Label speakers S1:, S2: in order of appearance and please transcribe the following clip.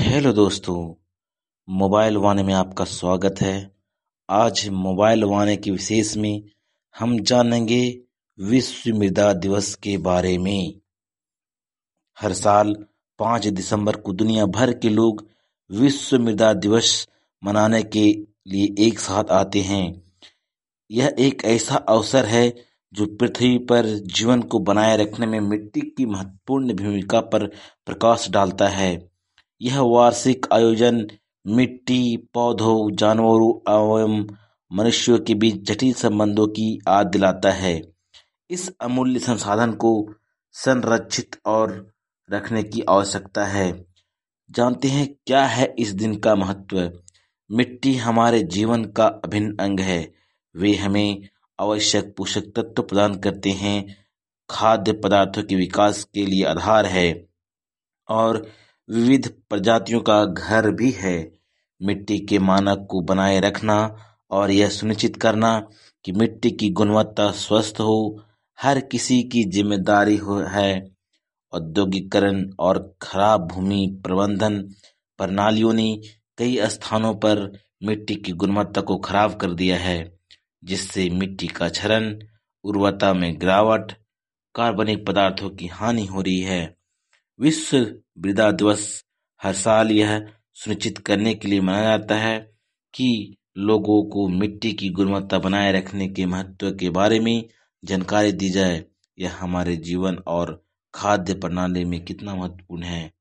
S1: Hello दोस्तों, mobile वाने में आपका स्वागत है। आज मोबाइल वाने के विशेष में हम जानेंगे विश्व मृदा दिवस के बारे में। हर साल 5 दिसंबर को दुनिया भर के लोग विश्व मृदा दिवस मनाने के लिए एक साथ आते हैं। यह एक ऐसा अवसर है जो पृथ्वी पर जीवन को बनाए रखने में मिट्टी की महत्वपूर्ण भूमिका पर प्रकाश डालता है। यह वार्षिक आयोजन मिट्टी, पौधों, जानवरों एवं मनुष्यों के बीच जटिल संबंधों की याद दिलाता है। इस अमूल्य संसाधन को संरक्षित और रखने की आवश्यकता है। जानते हैं क्या है इस दिन का महत्व? मिट्टी हमारे जीवन का अभिन्न अंग है। वे हमें आवश्यक पोषक तत्व प्रदान करते हैं, खाद्य पदार्थों के विकास के लिए आधार है और विविध प्रजातियों का घर भी है। मिट्टी के मानक को बनाए रखना और यह सुनिश्चित करना कि मिट्टी की गुणवत्ता स्वस्थ हो, हर किसी की जिम्मेदारी है। औद्योगिकरण और खराब भूमि प्रबंधन प्रणालियों ने कई स्थानों पर मिट्टी की गुणवत्ता को खराब कर दिया है, जिससे मिट्टी का क्षरण, उर्वरता में गिरावट, कार्बनिक पदार्थों की हानि हो रही है। विश्व मृदा दिवस हर साल यह सुनिश्चित करने के लिए मनाया जाता है कि लोगों को मिट्टी की गुणवत्ता बनाए रखने के महत्व के बारे में जानकारी दी जाए। यह हमारे जीवन और खाद्य प्रणाली में कितना महत्वपूर्ण है।